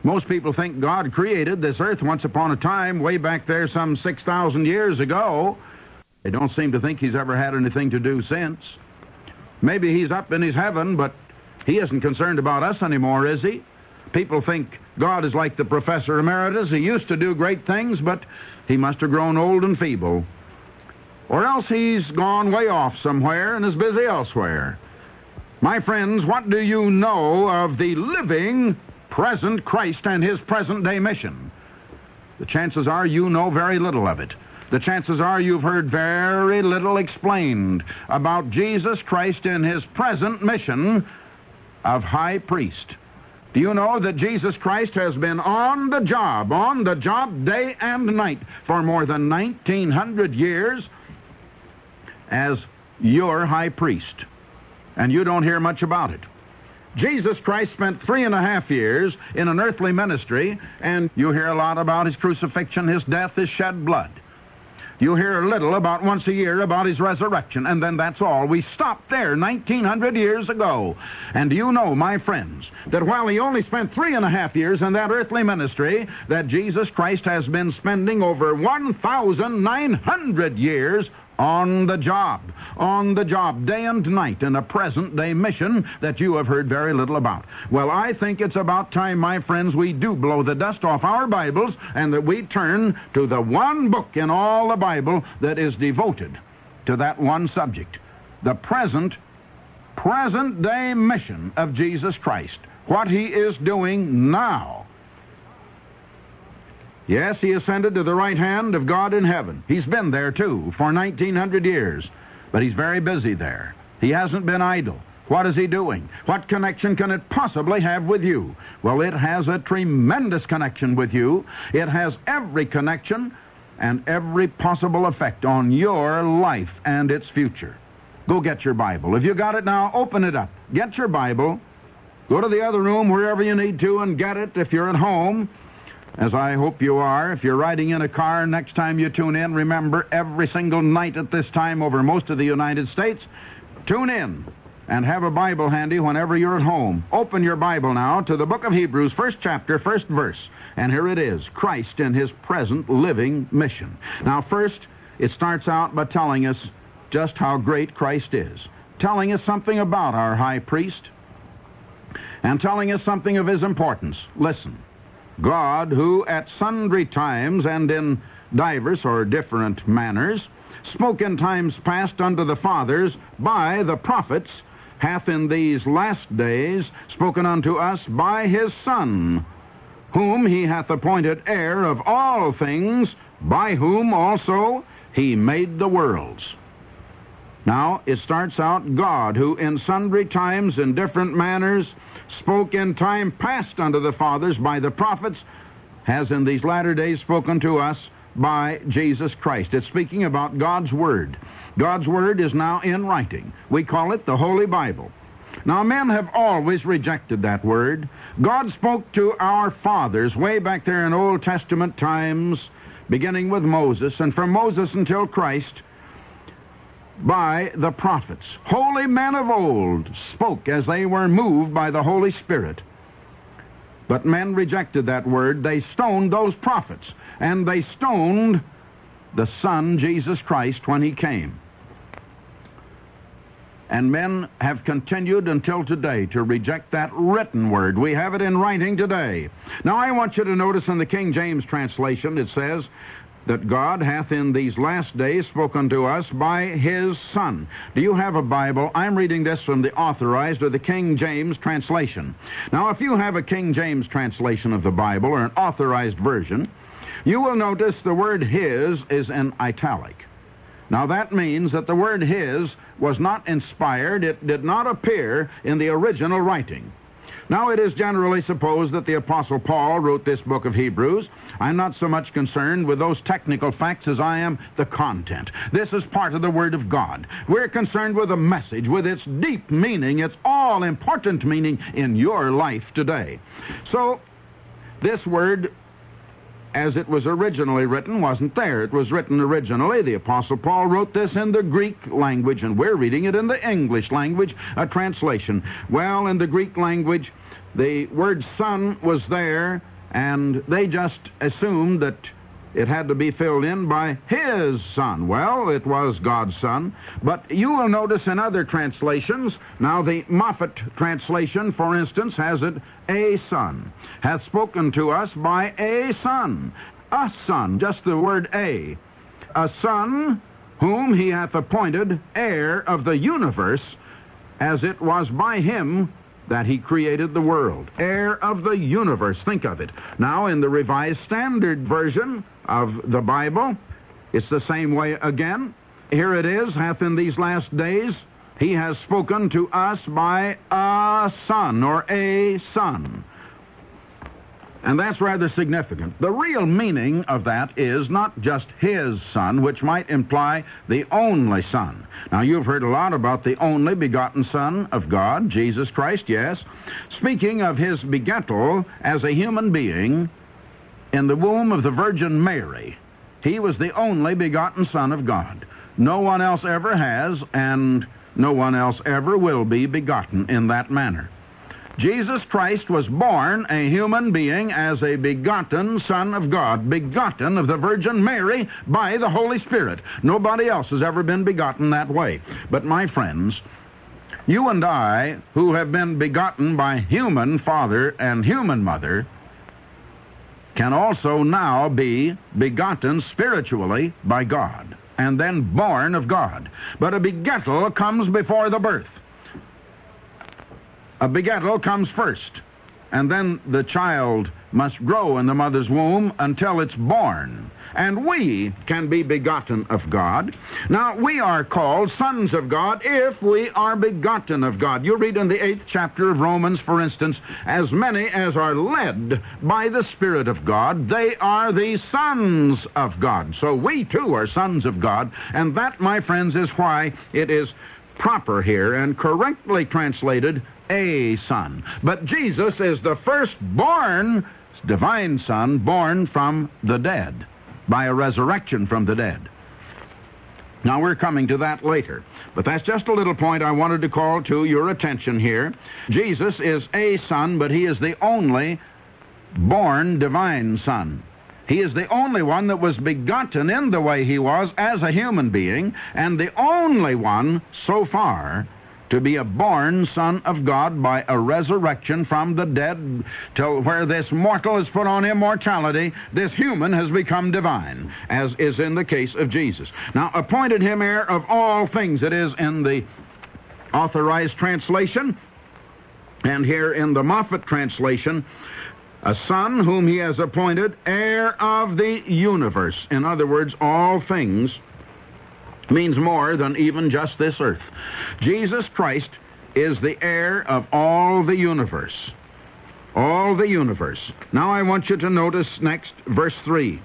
Most people think God created this earth once upon a time, way back there some 6,000 years ago. They don't seem to think he's ever had anything to do since. Maybe he's up in his heaven, but he isn't concerned about us anymore, is he? People think God is like the professor emeritus. He used to do great things, but he must have grown old and feeble. Or else he's gone way off somewhere and is busy elsewhere. My friends, what do you know of the living, present Christ and his present-day mission? The chances are you know very little of it. The chances are you've heard very little explained about Jesus Christ in his present mission of high priest. Do you know that Jesus Christ has been on the job day and night for more than 1,900 years as your high priest? And you don't hear much about it. Jesus Christ spent 3.5 years in an earthly ministry, and you hear a lot about his crucifixion, his death, his shed blood. You hear a little about once a year about his resurrection, and then that's all. We stopped there 1,900 years ago. And do you know, my friends, that while he only spent 3.5 years in that earthly ministry, that Jesus Christ has been spending over 1,900 years on the job, day and night, in a present-day mission that you have heard very little about. Well, I think it's about time, my friends, we do blow the dust off our Bibles and that we turn to the one book in all the Bible that is devoted to that one subject, the present-day mission of Jesus Christ, what he is doing now. Yes, he ascended to the right hand of God in heaven. He's been there, too, for 1,900 years. But he's very busy there. He hasn't been idle. What is he doing? What connection can it possibly have with you? Well, it has a tremendous connection with you. It has every connection and every possible effect on your life and its future. Go get your Bible. If you got it now, open it up. Get your Bible. Go to the other room, wherever you need to, and get it if you're at home, as I hope you are. If you're riding in a car, next time you tune in, remember, every single night at this time over most of the United States, tune in and have a Bible handy whenever you're at home. Open your Bible now to the book of Hebrews, 1st chapter, 1st verse. And here it is, Christ in his present living mission. Now, first, it starts out by telling us just how great Christ is, telling us something about our high priest, and telling us something of his importance. Listen. God, who at sundry times and in divers or different manners spoke in times past unto the fathers by the prophets, hath in these last days spoken unto us by his Son, whom he hath appointed heir of all things, by whom also he made the worlds. Now, it starts out, God, who in sundry times in different manners spoke in time past unto the fathers by the prophets, has in these latter days spoken to us by Jesus Christ. It's speaking about God's Word. God's Word is now in writing. We call it the Holy Bible. Now, men have always rejected that Word. God spoke to our fathers way back there in Old Testament times, beginning with Moses, and from Moses until Christ, by the prophets. Holy men of old spoke as they were moved by the Holy Spirit. But men rejected that word. They stoned those prophets, and they stoned the Son, Jesus Christ, when he came. And men have continued until today to reject that written word. We have it in writing today. Now, I want you to notice in the King James translation, it says that God hath in these last days spoken to us by his Son. Do you have a Bible? I'm reading this from the Authorized or the King James translation. Now, if you have a King James translation of the Bible or an Authorized version, you will notice the word his is in italic. Now, that means that the word his was not inspired. It did not appear in the original writing. Now, it is generally supposed that the Apostle Paul wrote this book of Hebrews. I'm not so much concerned with those technical facts as I am the content. This is part of the Word of God. We're concerned with the message, with its deep meaning, its all-important meaning in your life today. So, this word, as it was originally written, wasn't there. It was written originally. The Apostle Paul wrote this in the Greek language, and we're reading it in the English language, a translation. Well, in the Greek language, the word son was there and they just assumed that it had to be filled in by His Son. Well, it was God's Son, but you will notice in other translations, now the Moffat translation, for instance, has it, a Son, hath spoken to us by a Son. A Son, just the word a Son, whom He hath appointed heir of the universe, as it was by Him that He created the world. Heir of the universe. Think of it. Now, in the Revised Standard Version of the Bible, it's the same way again. Here it is, hath in these last days, He has spoken to us by a Son, or a Son. And that's rather significant. The real meaning of that is not just His Son, which might imply the only Son. Now, you've heard a lot about the only begotten Son of God, Jesus Christ, yes. Speaking of His begettal as a human being in the womb of the Virgin Mary, He was the only begotten Son of God. No one else ever has, and no one else ever will be begotten in that manner. Jesus Christ was born a human being as a begotten Son of God, begotten of the Virgin Mary by the Holy Spirit. Nobody else has ever been begotten that way. But my friends, you and I, who have been begotten by human father and human mother, can also now be begotten spiritually by God, and then born of God. But a begettal comes before the birth. A begettal comes first, and then the child must grow in the mother's womb until it's born. And we can be begotten of God. Now, we are called sons of God if we are begotten of God. You read in the 8th chapter of Romans, for instance, as many as are led by the Spirit of God, they are the sons of God. So we, too, are sons of God, and that, my friends, is why it is proper here and correctly translated a Son. But Jesus is the firstborn divine Son born from the dead by a resurrection from the dead. Now, we're coming to that later, but that's just a little point I wanted to call to your attention here. Jesus is a Son, but He is the only born divine Son. He is the only one that was begotten in the way He was as a human being, and the only one so far to be a born Son of God by a resurrection from the dead, till where this mortal is put on immortality, this human has become divine, as is in the case of Jesus. Now, appointed Him heir of all things, it is in the Authorized Translation, and here in the Moffat Translation, a Son whom He has appointed heir of the universe. In other words, all things means more than even just this earth. Jesus Christ is the heir of all the universe. All the universe. Now I want you to notice next verse 3.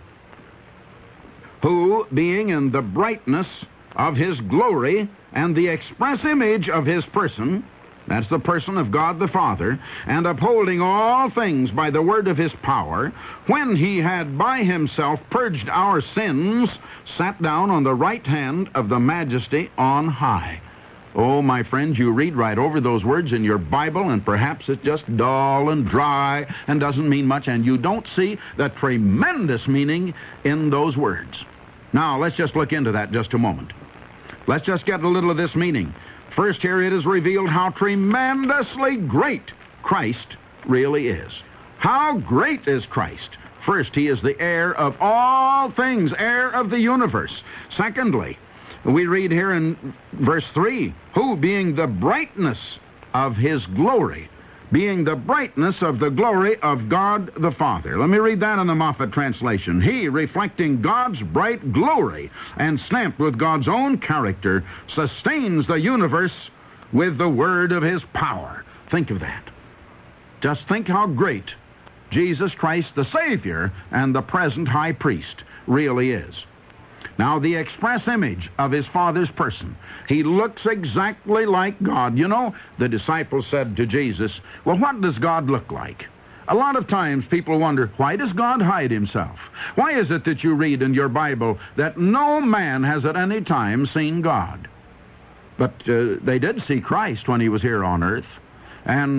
Who, being in the brightness of His glory and the express image of His person, that's the person of God the Father, and upholding all things by the word of His power, when He had by Himself purged our sins, sat down on the right hand of the Majesty on high. Oh, my friends, you read right over those words in your Bible, and perhaps it's just dull and dry and doesn't mean much, and you don't see the tremendous meaning in those words. Now, let's just look into that just a moment. Let's just get a little of this meaning. First, here it is revealed how tremendously great Christ really is. How great is Christ? First, He is the heir of all things, heir of the universe. Secondly, we read here in verse 3, who, being the brightness of His glory, being the brightness of the glory of God the Father. Let me read that in the Moffat translation. He, reflecting God's bright glory and stamped with God's own character, sustains the universe with the word of His power. Think of that. Just think how great Jesus Christ, the Savior and the present high priest, really is. Now, the express image of His Father's person. He looks exactly like God. You know, the disciples said to Jesus, well, what does God look like? A lot of times people wonder, why does God hide Himself? Why is it that you read in your Bible that no man has at any time seen God? But they did see Christ when He was here on earth. And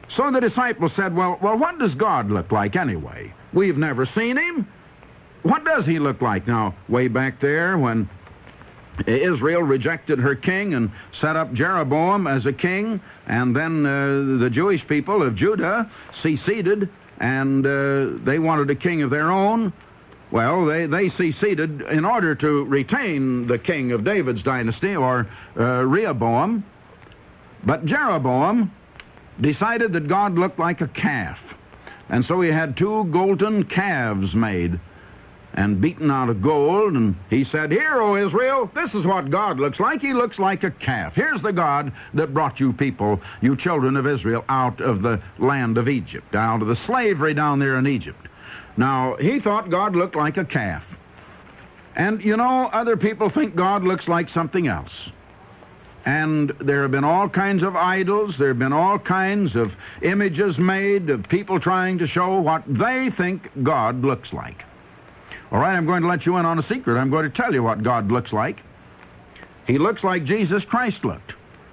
So the disciples said, well, what does God look like anyway? We've never seen him. What does he look like? Now, way back there when Israel rejected her king and set up Jeroboam as a king, and then the Jewish people of Judah seceded, and they wanted a king of their own. Well, they seceded in order to retain the king of David's dynasty, or Rehoboam. But Jeroboam decided that God looked like a calf. And so he had 2 golden calves made and beaten out of gold, and he said, "Here, O Israel, this is what God looks like. He looks like a calf. Here's the God that brought you people, you children of Israel, out of the land of Egypt, out of the slavery down there in Egypt." Now, he thought God looked like a calf. And, you know, other people think God looks like something else. And there have been all kinds of idols, there have been all kinds of images made of people trying to show what they think God looks like. All right, I'm going to let you in on a secret. I'm going to tell you what God looks like. He looks like Jesus Christ looked.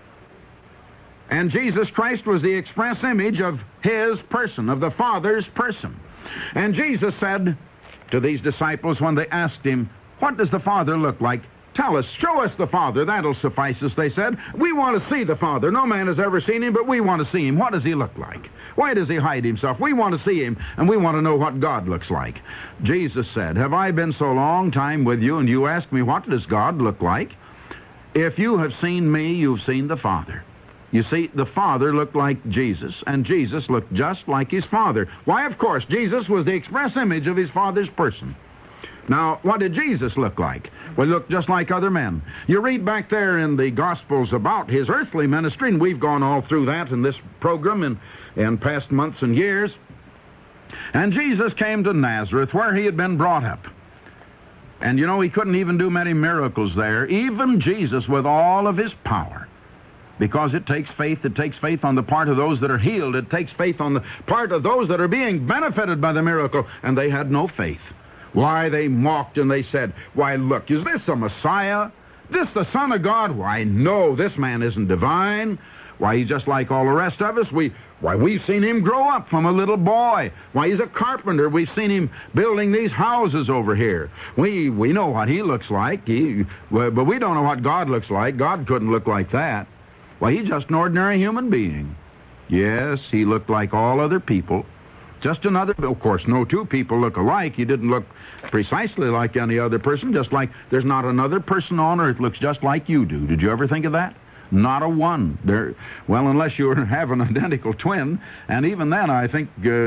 And Jesus Christ was the express image of his person, of the Father's person. And Jesus said to these disciples when they asked him, "What does the Father look like? Tell us, show us the Father. That'll suffice us," they said. "We want to see the Father. No man has ever seen him, but we want to see him. What does he look like? Why does he hide himself? We want to see him, and we want to know what God looks like." Jesus said, "Have I been so long time with you, and you ask me, what does God look like? If you have seen me, you've seen the Father." You see, the Father looked like Jesus, and Jesus looked just like his Father. Why, of course, Jesus was the express image of his Father's person. Now, what did Jesus look like? Well, he looked just like other men. You read back there in the Gospels about his earthly ministry, and we've gone all through that in this program in past months and years. And Jesus came to Nazareth, where he had been brought up. And, you know, he couldn't even do many miracles there, even Jesus with all of his power. Because it takes faith on the part of those that are healed. It takes faith on the part of those that are being benefited by the miracle, and they had no faith. Why, they mocked and they said, "Why, look, is this the Messiah? This the Son of God? Why, no, this man isn't divine. Why, he's just like all the rest of us. We've seen him grow up from a little boy. Why, he's a carpenter. We've seen him building these houses over here. We know what he looks like, but we don't know what God looks like. God couldn't look like that. Why, he's just an ordinary human being." Yes, he looked like all other people. Just another, of course, no 2 people look alike. He didn't look precisely like any other person, just like there's not another person on earth looks just like you do. Did you ever think of that? Not a one. Well, unless you have an identical twin, and even then I think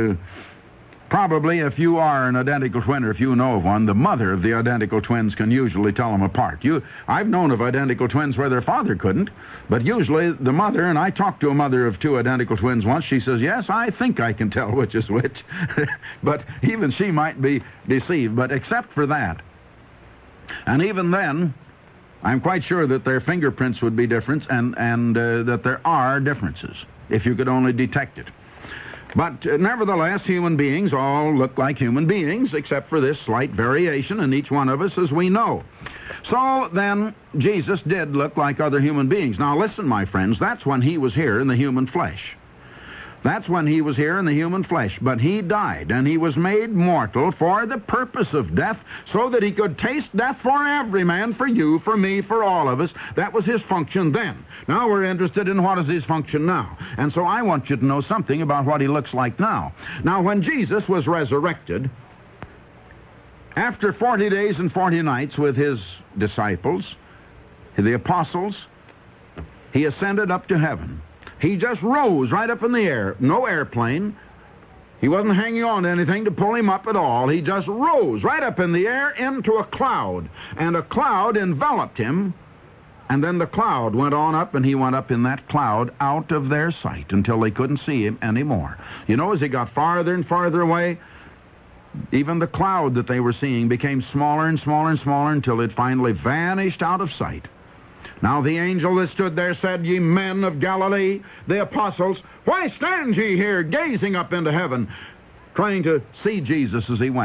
probably if you are an identical twin, or if you know of one, the mother of the identical twins can usually tell them apart. I've known of identical twins where their father couldn't, but usually the mother, and I talked to a mother of 2 identical twins once, she says, "Yes, I think I can tell which is which." But even she might be deceived. But except for that, and even then, I'm quite sure that their fingerprints would be different, and that there are differences, if you could only detect it. But nevertheless, human beings all look like human beings, except for this slight variation in each one of us, as we know. So then, Jesus did look like other human beings. Now listen, my friends, that's when he was here in the human flesh. That's when he was here in the human flesh. But he died, and he was made mortal for the purpose of death, so that he could taste death for every man, for you, for me, for all of us. That was his function then. Now we're interested in what is his function now. And so I want you to know something about what he looks like now. Now, when Jesus was resurrected, after 40 days and 40 nights with his disciples, the apostles, he ascended up to heaven. He just rose right up in the air. No airplane. He wasn't hanging on to anything to pull him up at all. He just rose right up in the air into a cloud. And a cloud enveloped him. And then the cloud went on up, and he went up in that cloud out of their sight until they couldn't see him anymore. You know, as he got farther and farther away, even the cloud that they were seeing became smaller and smaller and smaller until it finally vanished out of sight. Now the angel that stood there said, "Ye men of Galilee," the apostles, "why stand ye here gazing up into heaven?" Trying to see Jesus as he went.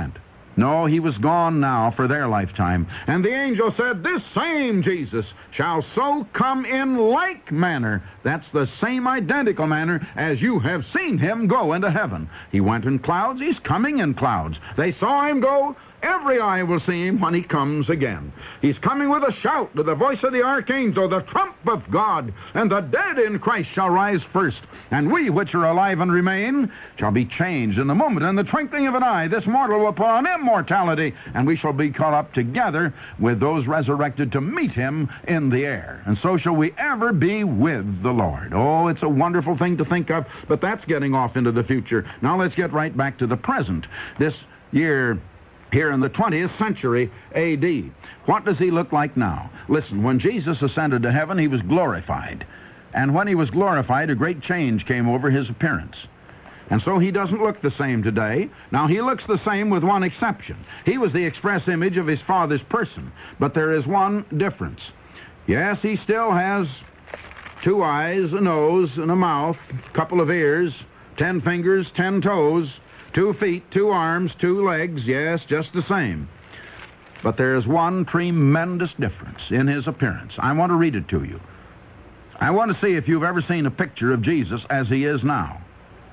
No, he was gone now for their lifetime. And the angel said, this same Jesus shall so come in like manner. That's the same identical manner as you have seen him go into heaven. He went in clouds. He's coming in clouds. They saw him go. Every eye will see him when he comes again. He's coming with a shout, to the voice of the archangel, the trump of God, and the dead in Christ shall rise first. And we which are alive and remain shall be changed in the moment, in the twinkling of an eye. This mortal will put on immortality, and we shall be caught up together with those resurrected to meet him in the air. And so shall we ever be with the Lord. Oh, it's a wonderful thing to think of, but that's getting off into the future. Now let's get right back to the present. This year, here in the 20th century A.D. What does he look like now? Listen, when Jesus ascended to heaven, he was glorified. And when he was glorified, a great change came over his appearance. And so he doesn't look the same today. Now, he looks the same with one exception. He was the express image of his Father's person. But there is one difference. Yes, he still has 2 eyes, a nose, and a mouth, a couple of ears, 10 fingers, 10 toes, 2 feet, 2 arms, 2 legs, yes, just the same. But there is one tremendous difference in his appearance. I want to read it to you. I want to see if you've ever seen a picture of Jesus as he is now.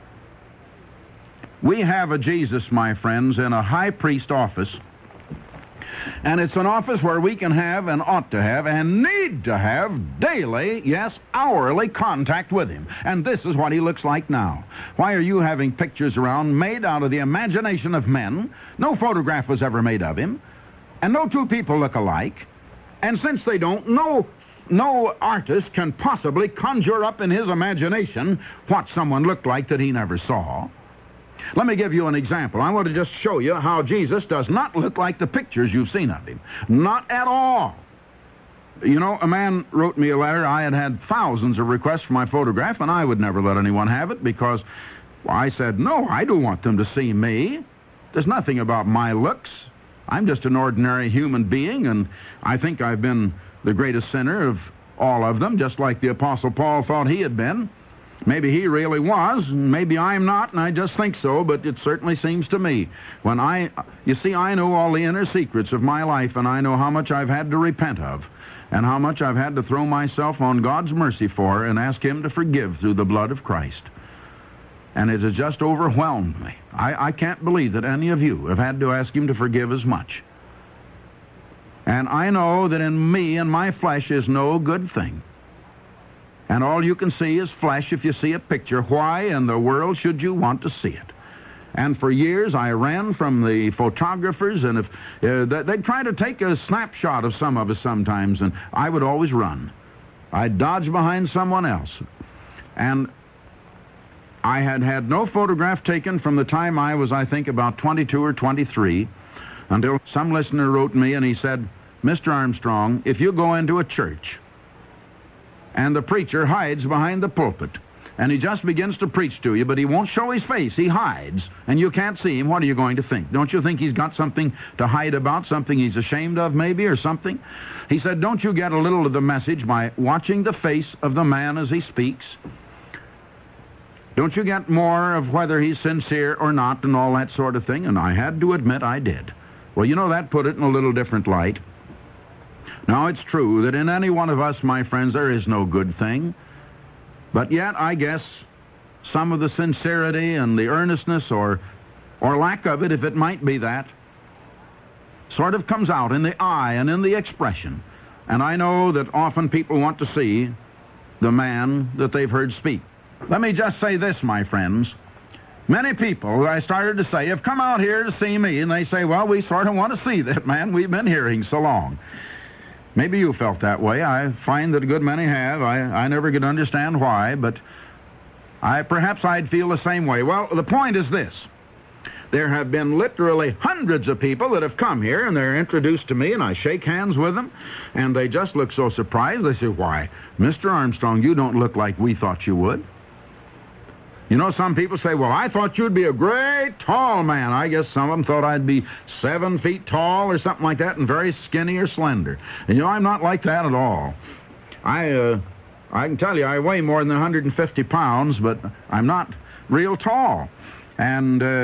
We have a Jesus, my friends, in a high priest office, and it's an office where we can have and ought to have and need to have daily, yes, hourly contact with him. And this is what he looks like now. Why are you having pictures around made out of the imagination of men? No photograph was ever made of him. And no 2 people look alike. And since they don't, no artist can possibly conjure up in his imagination what someone looked like that he never saw. Let me give you an example. I want to just show you how Jesus does not look like the pictures you've seen of him. Not at all. You know, a man wrote me a letter. I had thousands of requests for my photograph, and I would never let anyone have it because, well, I said, no, I don't want them to see me. There's nothing about my looks. I'm just an ordinary human being, and I think I've been the greatest sinner of all of them, just like the Apostle Paul thought he had been. Maybe he really was, and maybe I'm not, and I just think so, but it certainly seems to me. You see, I know all the inner secrets of my life, and I know how much I've had to repent of, and how much I've had to throw myself on God's mercy for and ask him to forgive through the blood of Christ. And it has just overwhelmed me. I can't believe that any of you have had to ask him to forgive as much. And I know that in me and my flesh is no good thing. And all you can see is flesh if you see a picture. Why in the world should you want to see it? And for years I ran from the photographers, and if they'd try to take a snapshot of some of us sometimes, and I would always run. I'd dodge behind someone else. And I had no photograph taken from the time I was, I think, about 22 or 23, until some listener wrote me and he said, Mr. Armstrong, if you go into a church and the preacher hides behind the pulpit, and he just begins to preach to you, but he won't show his face. He hides, and you can't see him. What are you going to think? Don't you think he's got something to hide about, something he's ashamed of maybe, or something? He said, don't you get a little of the message by watching the face of the man as he speaks? Don't you get more of whether he's sincere or not and all that sort of thing? And I had to admit I did. Well, you know, that put it in a little different light. Now, it's true that in any one of us, my friends, there is no good thing. But yet, I guess, some of the sincerity and the earnestness or lack of it, if it might be that, sort of comes out in the eye and in the expression. And I know that often people want to see the man that they've heard speak. Let me just say this, my friends. Many people, I started to say, have come out here to see me, and they say, well, we sort of want to see that man we've been hearing so long. Maybe you felt that way. I find that a good many have. I never could understand why, but perhaps I'd feel the same way. Well, the point is this. There have been literally hundreds of people that have come here, and they're introduced to me, and I shake hands with them, and they just look so surprised. They say, why, Mr. Armstrong, you don't look like we thought you would. You know, some people say, well, I thought you'd be a great tall man. I guess some of them thought I'd be 7 feet tall or something like that and very skinny or slender. And, you know, I'm not like that at all. I can tell you I weigh more than 150 pounds, but I'm not real tall. And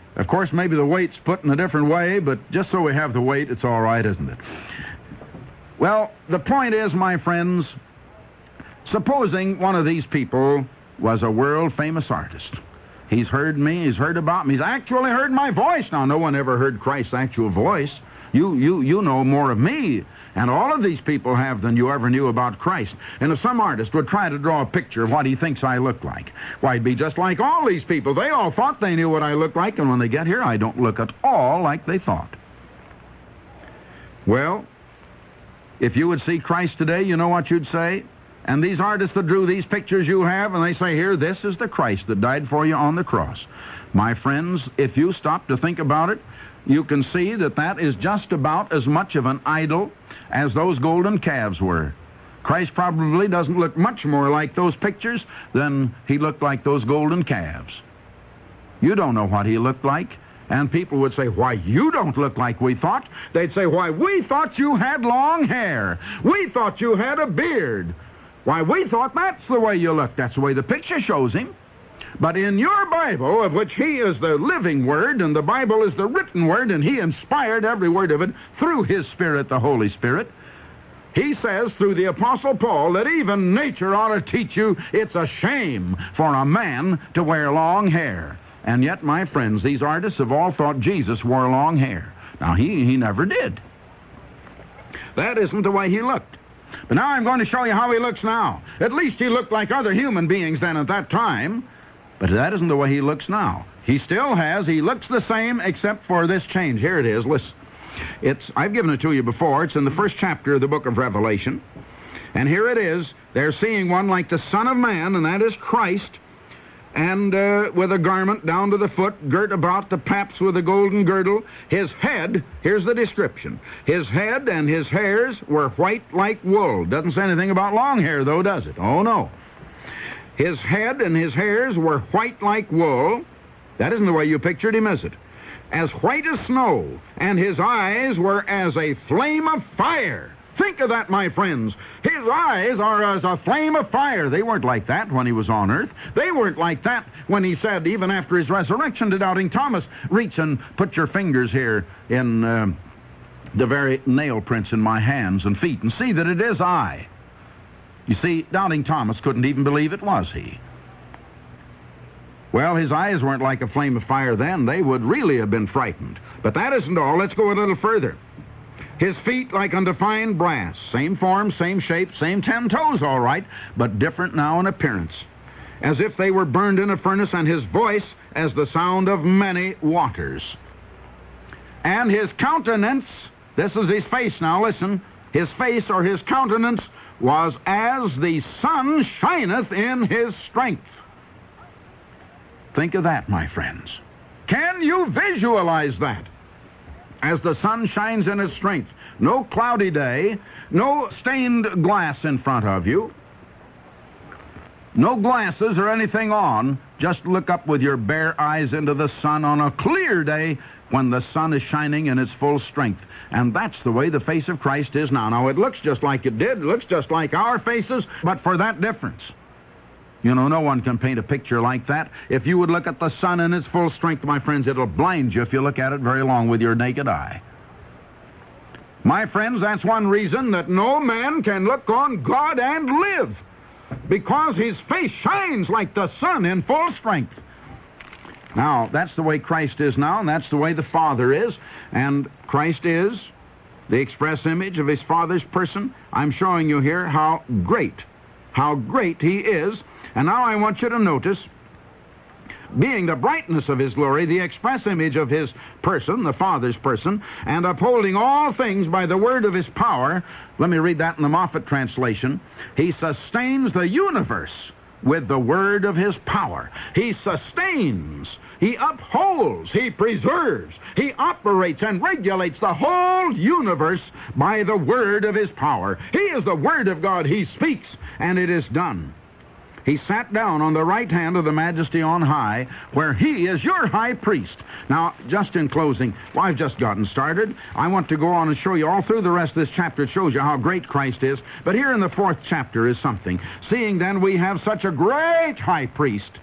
Of course, maybe the weight's put in a different way, but just so we have the weight, it's all right, isn't it? Well, the point is, my friends, supposing one of these people was a world-famous artist. He's heard me, he's heard about me, he's actually heard my voice. Now, no one ever heard Christ's actual voice. You know more of me, and all of these people have, than you ever knew about Christ. And if some artist would try to draw a picture of what he thinks I look like, why, I'd be just like all these people. They all thought they knew what I looked like, and when they get here, I don't look at all like they thought. Well, if you would see Christ today, you know what you'd say? And these artists that drew these pictures you have, and they say, here, this is the Christ that died for you on the cross. My friends, if you stop to think about it, you can see that that is just about as much of an idol as those golden calves were. Christ probably doesn't look much more like those pictures than he looked like those golden calves. You don't know what he looked like. And people would say, why, you don't look like we thought. They'd say, why, we thought you had long hair. We thought you had a beard. Why, we thought that's the way you look. That's the way the picture shows him. But in your Bible, of which he is the living Word, and the Bible is the written Word, and he inspired every word of it through his Spirit, the Holy Spirit, he says through the Apostle Paul that even nature ought to teach you it's a shame for a man to wear long hair. And yet, my friends, these artists have all thought Jesus wore long hair. Now, he never did. That isn't the way he looked. But now I'm going to show you how he looks now. At least he looked like other human beings then at that time. But that isn't the way he looks now. He looks the same except for this change. Here it is, listen. I've given it to you before. It's in the first chapter of the book of Revelation. And here it is. They're seeing one like the Son of Man, and that is Christ, and with a garment down to the foot, girt about the paps with a golden girdle. His head, here's the description, his head and his hairs were white like wool. Doesn't say anything about long hair, though, does it? Oh, no. His head and his hairs were white like wool. That isn't the way you pictured him, is it? As white as snow, and his eyes were as a flame of fire. Think of that, my friends. His eyes are as a flame of fire. They weren't like that when he was on earth. They weren't like that when he said, even after his resurrection, to doubting Thomas, reach and put your fingers here in the very nail prints in my hands and feet and see that it is I. You see, doubting Thomas couldn't even believe it was he. Well, his eyes weren't like a flame of fire then. They would really have been frightened. But that isn't all. Let's go a little further. His feet like unto fine brass. Same form, same shape, same 10 toes, all right, but different now in appearance. As if they were burned in a furnace, and his voice as the sound of many waters. And his countenance, this is his face now, listen. His face or his countenance was as the sun shineth in his strength. Think of that, my friends. Can you visualize that? As the sun shines in its strength. No cloudy day, no stained glass in front of you, no glasses or anything on. Just look up with your bare eyes into the sun on a clear day when the sun is shining in its full strength. And that's the way the face of Christ is now. Now, it looks just like it did. It looks just like our faces, but for that difference. You know, no one can paint a picture like that. If you would look at the sun in its full strength, my friends, it'll blind you if you look at it very long with your naked eye. My friends, that's one reason that no man can look on God and live, because his face shines like the sun in full strength. Now, that's the way Christ is now, and that's the way the Father is, and Christ is the express image of his Father's person. I'm showing you here how great he is. And now I want you to notice, being the brightness of his glory, the express image of his person, the Father's person, and upholding all things by the word of his power. Let me read that in the Moffat translation. He sustains the universe with the word of his power. He sustains, he upholds, he preserves, he operates and regulates the whole universe by the word of his power. He is the Word of God. He speaks, and it is done. He sat down on the right hand of the Majesty on high, where he is your high priest. Now, just in closing, I've just gotten started. I want to go on and show you all through the rest of this chapter. It shows you how great Christ is. But here in the 4th chapter is something. Seeing then we have such a great high priest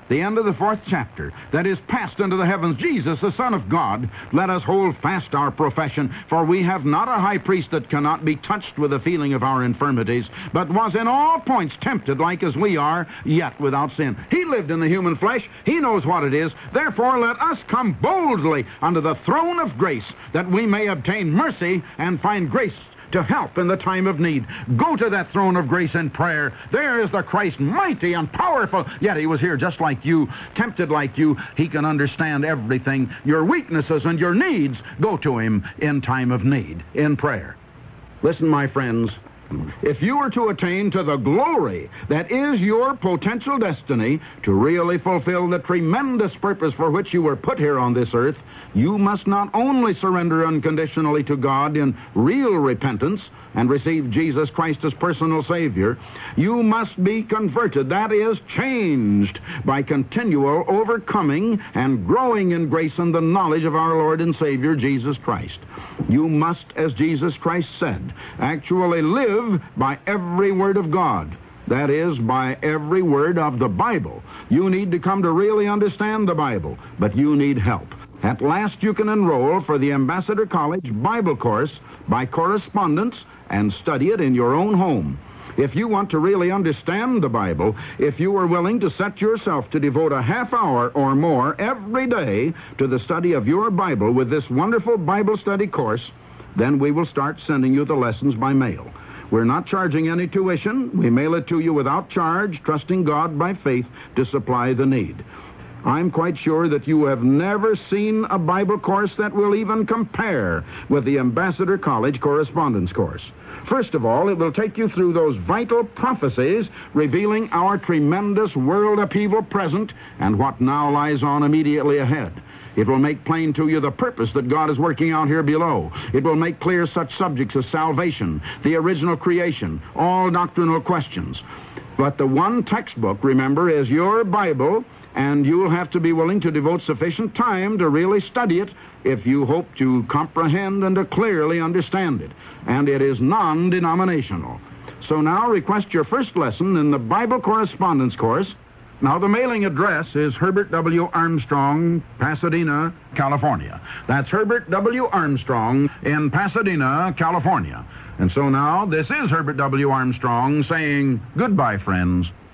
the end of the 4th chapter, that is passed into the heavens, Jesus, the Son of God, let us hold fast our profession, for we have not a high priest that cannot be touched with the feeling of our infirmities, but was in all points tempted like as we are, yet without sin. He lived in the human flesh. He knows what it is. Therefore, let us come boldly unto the throne of grace, that we may obtain mercy and find grace to help in the time of need. Go to that throne of grace in prayer. There is the Christ, mighty and powerful. Yet he was here just like you, tempted like you. He can understand everything, your weaknesses and your needs. Go to him in time of need, in prayer. Listen, my friends, if you are to attain to the glory that is your potential destiny, to really fulfill the tremendous purpose for which you were put here on this earth, you must not only surrender unconditionally to God in real repentance and receive Jesus Christ as personal Savior, you must be converted, that is, changed, by continual overcoming and growing in grace and the knowledge of our Lord and Savior, Jesus Christ. You must, as Jesus Christ said, actually live by every word of God. That is, by every word of the Bible. You need to come to really understand the Bible, but you need help. At last you can enroll for the Ambassador College Bible course by correspondence and study it in your own home. If you want to really understand the Bible, if you are willing to set yourself to devote a half hour or more every day to the study of your Bible with this wonderful Bible study course, then we will start sending you the lessons by mail. We're not charging any tuition. We mail it to you without charge, trusting God by faith to supply the need. I'm quite sure that you have never seen a Bible course that will even compare with the Ambassador College Correspondence Course. First of all, it will take you through those vital prophecies revealing our tremendous world upheaval present and what now lies on immediately ahead. It will make plain to you the purpose that God is working out here below. It will make clear such subjects as salvation, the original creation, all doctrinal questions. But the one textbook, remember, is your Bible, and you'll have to be willing to devote sufficient time to really study it if you hope to comprehend and to clearly understand it. And it is non-denominational. So now request your first lesson in the Bible Correspondence Course. Now, the mailing address is Herbert W. Armstrong, Pasadena, California. That's Herbert W. Armstrong in Pasadena, California. And so now, this is Herbert W. Armstrong saying goodbye, friends.